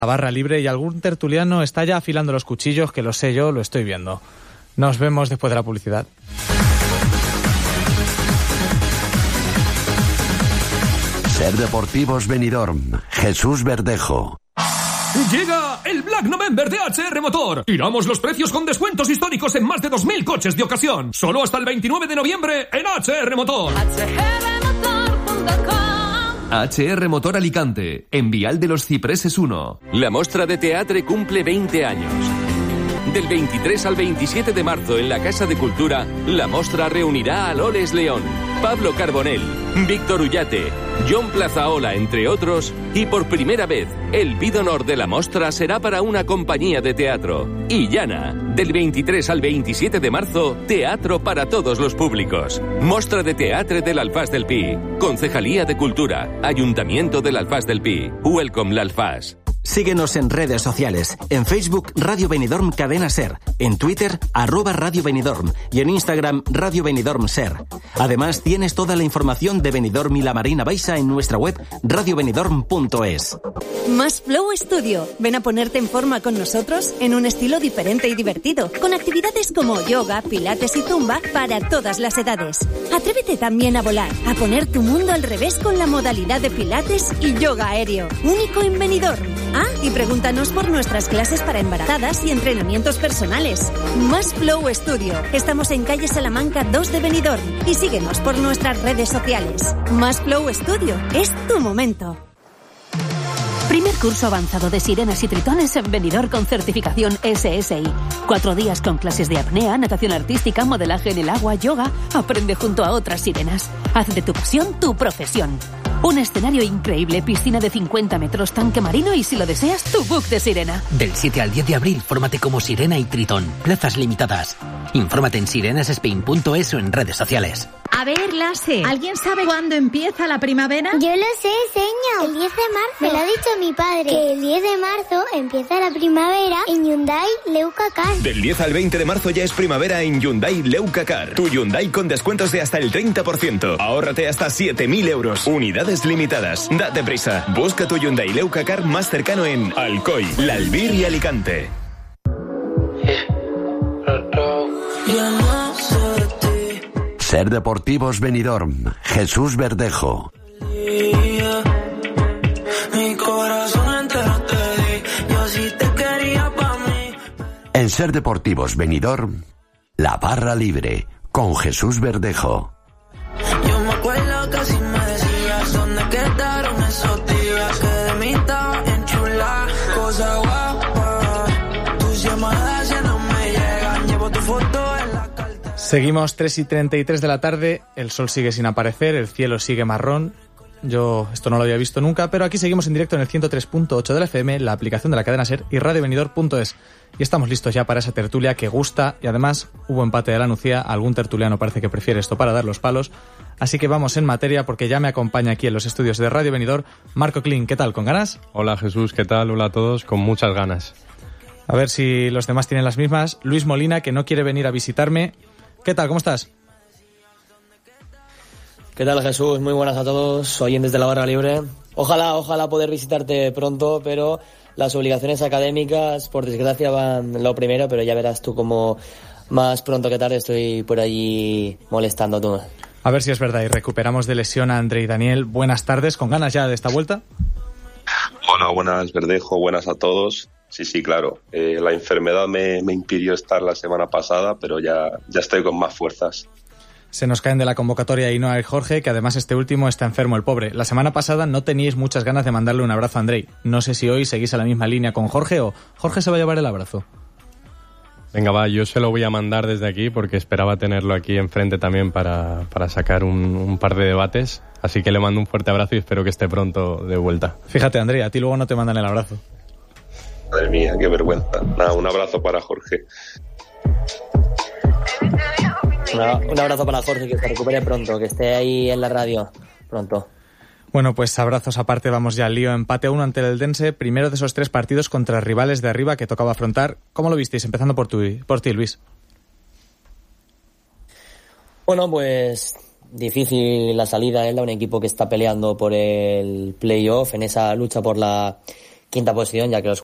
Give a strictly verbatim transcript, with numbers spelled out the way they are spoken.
La barra libre y algún tertuliano está ya afilando los cuchillos, que lo sé yo, lo estoy viendo. Nos vemos después de la publicidad. Ser Deportivos Benidorm, Jesús Verdejo. Llega el Black November de H R Motor. Tiramos los precios con descuentos históricos en más de dos mil coches de ocasión. Solo hasta el veintinueve de noviembre en H R Motor. H R motor punto com. H R Motor Alicante, en Vial de los Cipreses uno. La Mostra de Teatre cumple veinte años. Del veintitrés al veintisiete de marzo en la Casa de Cultura, la Mostra reunirá a Loles León, Pablo Carbonell, Víctor Ullate, John Plazaola, entre otros, y por primera vez, el bid honor de la Mostra será para una compañía de teatro. Illana, del veintitrés al veintisiete de marzo, teatro para todos los públicos. Mostra de Teatre del Alfàs del Pi, Concejalía de Cultura, Ayuntamiento del Alfàs del Pi, Welcome l'Alfàs. Síguenos en redes sociales. En Facebook, Radio Benidorm Cadena Ser. En Twitter, arroba Radio Benidorm. Y en Instagram, Radio Benidorm Ser. Además, tienes toda la información de Benidorm y la Marina Baixa en nuestra web radio benidorm punto es. Más Flow Studio. Ven a ponerte en forma con nosotros en un estilo diferente y divertido, con actividades como yoga, pilates y zumba para todas las edades. Atrévete también a volar, a poner tu mundo al revés con la modalidad de pilates y yoga aéreo. Único en Benidorm. Ah, y pregúntanos por nuestras clases para embarazadas y entrenamientos personales. Más Flow Studio. Estamos en calle Salamanca dos de Benidorm y síguenos por nuestras redes sociales. Más Flow Studio. Es tu momento. Primer curso avanzado de sirenas y tritones en Benidorm con certificación S S I. Cuatro días con clases de apnea, natación artística, modelaje en el agua, yoga. Aprende junto a otras sirenas. Haz de tu pasión tu profesión. Un escenario increíble, piscina de cincuenta metros, tanque marino y, si lo deseas, tu book de sirena. Del siete al diez de abril, fórmate como sirena y tritón. Plazas limitadas. Infórmate en sirenas spain punto es o en redes sociales. A ver, Lase, ¿alguien sabe cuándo empieza la primavera? Yo lo sé, señor. El diez de marzo. Me lo ha dicho mi padre. Que el diez de marzo empieza la primavera en Hyundai Leucacar. Del diez al veinte de marzo ya es primavera en Hyundai Leucacar. Tu Hyundai con descuentos de hasta el treinta por ciento. Ahórrate hasta siete mil euros. Unidades limitadas. Date prisa. Busca tu Hyundai Leucacar más cercano en Alcoy, La Albir y Alicante. Ser Deportivos Benidorm, Jesús Verdejo. En Ser Deportivos Benidorm, la barra libre, con Jesús Verdejo. Yo me acuerdo que si me decías dónde quedaron esos días que de mí estaba en chula, cosa guapa. Tus llamadas ya no me llegan, llevo tu foto en la carta. Seguimos tres y treinta y tres de la tarde, el sol sigue sin aparecer, el cielo sigue marrón. Yo esto no lo había visto nunca, pero aquí seguimos en directo en el ciento tres punto ocho de la F M, la aplicación de la cadena Ser y radio benidorm punto es. Y estamos listos ya para esa tertulia que gusta, y además hubo empate de la Nucía, algún tertuliano parece que prefiere esto para dar los palos. Así que vamos en materia, porque ya me acompaña aquí en los estudios de Radio Benidorm Marco Klin. ¿Qué tal? ¿Con ganas? Hola Jesús, ¿qué tal? Hola a todos, con muchas ganas. A ver si los demás tienen las mismas. Luis Molina, que no quiere venir a visitarme. ¿Qué tal? ¿Cómo estás? ¿Qué tal, Jesús? Muy buenas a todos, oyentes de la barra libre. Ojalá, ojalá poder visitarte pronto, pero las obligaciones académicas, por desgracia, van lo primero, pero ya verás tú cómo más pronto que tarde estoy por allí molestando tú. A ver si es verdad y recuperamos de lesión a André y Daniel. Buenas tardes, ¿con ganas ya de esta vuelta? Hola, buenas Verdejo, buenas a todos. Sí, sí, claro. Eh, la enfermedad me, me impidió estar la semana pasada, pero ya, ya estoy con más fuerzas. Se nos caen de la convocatoria Ainhoa y Jorge, que además este último está enfermo, el pobre. La semana pasada no teníais muchas ganas de mandarle un abrazo a Andrei. No sé si hoy seguís a la misma línea con Jorge o Jorge se va a llevar el abrazo. Venga, va, yo se lo voy a mandar desde aquí porque esperaba tenerlo aquí enfrente también para, para sacar un, un par de debates. Así que le mando un fuerte abrazo y espero que esté pronto de vuelta. Fíjate, Andrei, a ti luego no te mandan el abrazo. Madre mía, qué vergüenza. Nada, un abrazo para Jorge. Una, un abrazo para Jorge, que se recupere pronto, que esté ahí en la radio pronto. Bueno, pues abrazos aparte, vamos ya al lío. Empate a uno ante el Eldense, primero de esos tres partidos contra rivales de arriba que tocaba afrontar. ¿Cómo lo visteis? Empezando por, tu, por ti, Luis. Bueno, pues difícil la salida, ¿eh? Un equipo que está peleando por el playoff, en esa lucha por la quinta posición, ya que los